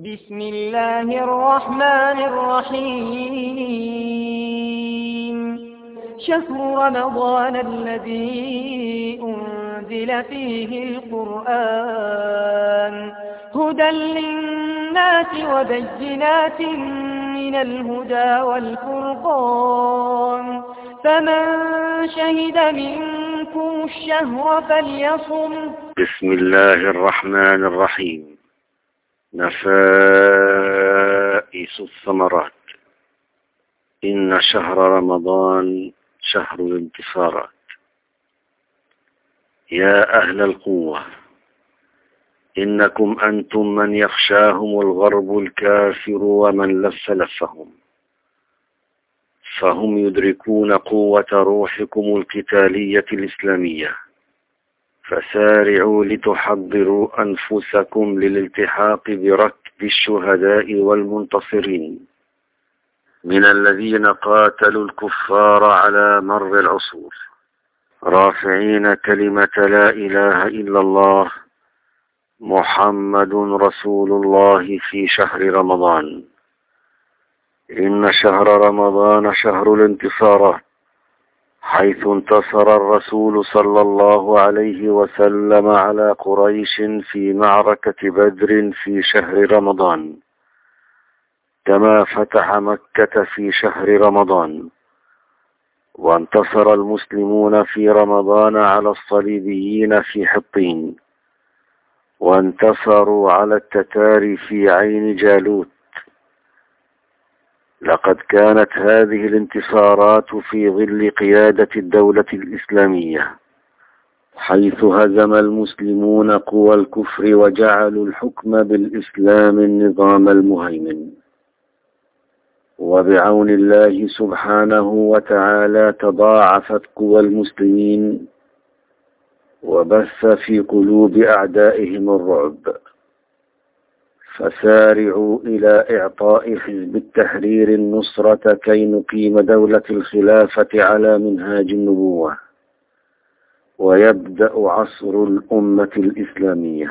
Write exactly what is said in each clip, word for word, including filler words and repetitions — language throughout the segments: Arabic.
بسم الله الرحمن الرحيم شهر رمضان الذي أنزل فيه القرآن هدى للناس وبينات من الهدى والفرقان فمن شهد منكم الشهر فليصم. بسم الله الرحمن الرحيم. نفائس الثمرات. إن شهر رمضان شهر الانتصارات. يا أهل القوة، إنكم أنتم من يخشاهم الغرب الكافر ومن لف لفهم، فهم يدركون قوة روحكم القتالية الإسلامية، فسارعوا لتحضروا أنفسكم للالتحاق بركب الشهداء والمنتصرين من الذين قاتلوا الكفار على مر العصور، رافعين كلمة لا إله إلا الله محمد رسول الله في شهر رمضان. إن شهر رمضان شهر الانتصارات، حيث انتصر الرسول صلى الله عليه وسلم على قريش في معركة بدر في شهر رمضان، كما فتح مكة في شهر رمضان، وانتصر المسلمون في رمضان على الصليبيين في حطين، وانتصروا على التتار في عين جالوت. لقد كانت هذه الانتصارات في ظل قيادة الدولة الإسلامية، حيث هزم المسلمون قوى الكفر وجعلوا الحكم بالإسلام النظام المهيمن. وبعون الله سبحانه وتعالى تضاعفت قوى المسلمين وبث في قلوب أعدائهم الرعب، فسارعوا إلى إعطاء حزب التحرير النصرة كي نقيم دولة الخلافة على منهاج النبوة، ويبدأ عصر الأمة الإسلامية.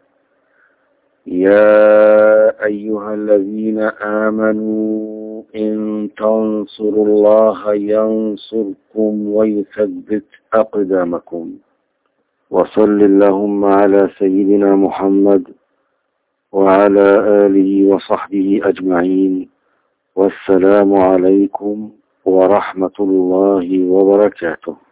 يا أيها الذين آمنوا إن تنصروا الله ينصركم ويثبت أقدامكم. وصل اللهم على سيدنا محمد وعلى آله وصحبه أجمعين، والسلام عليكم ورحمة الله وبركاته.